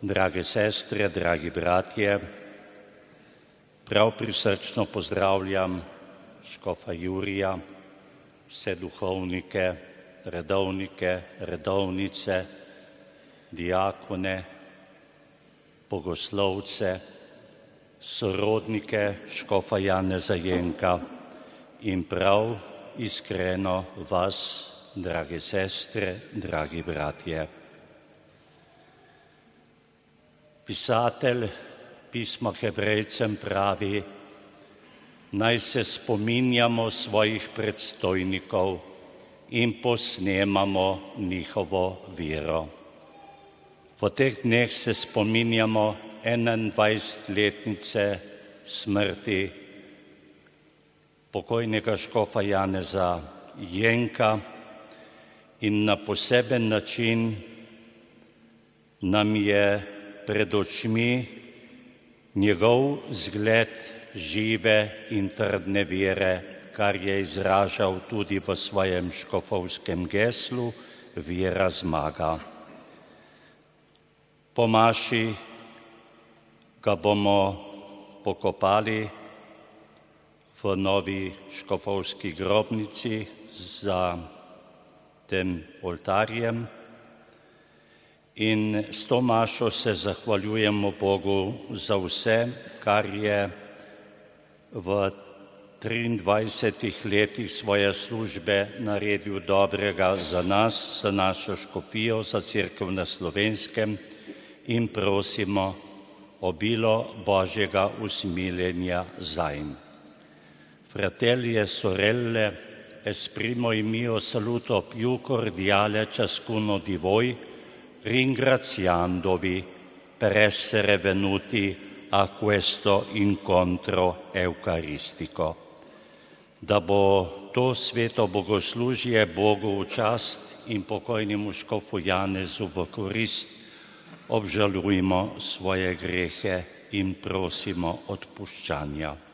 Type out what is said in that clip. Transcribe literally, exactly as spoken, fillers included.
Drage sestre, dragi bratje, prav prisrčno pozdravljam škofa Jurija, vse duhovnike, redovnike, redovnice, diakone, bogoslovce, sorodnike škofa Janeza Jenka in prav iskreno vas, drage sestre, dragi bratje. Pisatelj pisma Hebrejcem pravi, naj se spominjamo svojih predstojnikov in posnemamo njihovo vero. V teh dneh se spominjamo enaindvajsetletnice smrti pokojnega škofa Janeza Jenka in na poseben način nam je pred očmi njegov zgled žive in trdne vere, kar je izražal tudi v svojem škofovskem geslu Vera zmaga. Po maši ga bomo pokopali v novi škofovski grobnici za tem oltarjem in s to mašo se zahvaljujemo Bogu za vse, kar je v triindvajsetih letih svoje službe naredil dobrega za nas, za našo škofijo, za Cerkev na Slovenskem in prosimo obilo Božjega usmiljenja zanj. Fratelli e sorelle, esprimo il mio saluto più cordiale a ciascuno di voi, ringraziandovi per essere venuti a questo incontro eucaristico. Da bo to sveto bogoslužje Bogu v čast in pokojnemu škofu Janezu v korist, obžalujmo svoje grehe in prosimo odpuščanja.